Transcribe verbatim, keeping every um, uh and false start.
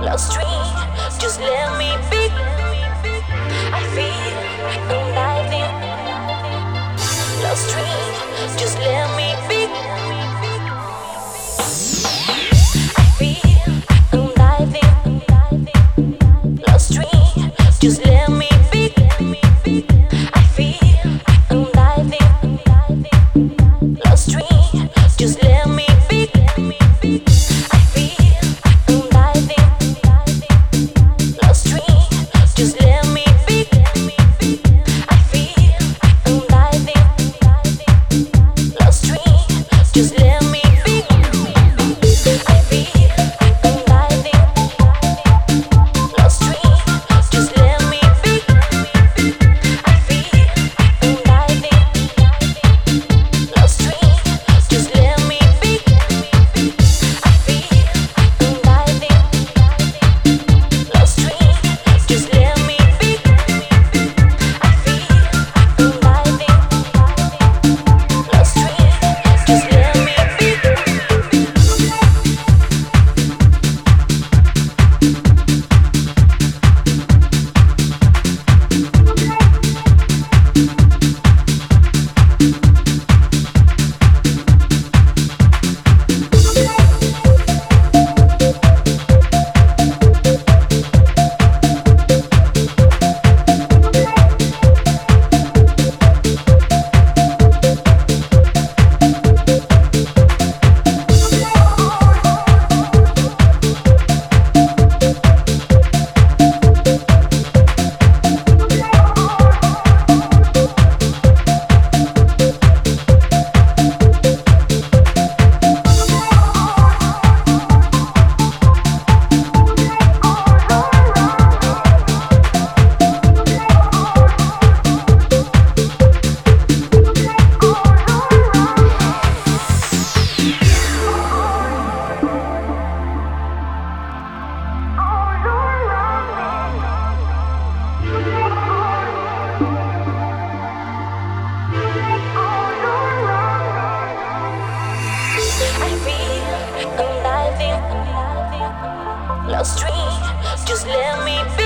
lost dream, just let me be. I feel alive in lost dream, just let me be. I feel alive in lost dream, just let me be. I feel alive in lost dream, just let me be. I feel alive in lost dream, just let me be. I feel alive in lost dream, just let me be. I feel alive in lost dream, just let me be. I feel alive in lost dream, just let me be. I feel alive in lost dream, just let me be. I feel alive in lost dream, just let me be. I feel alive in lost dream, just let me be.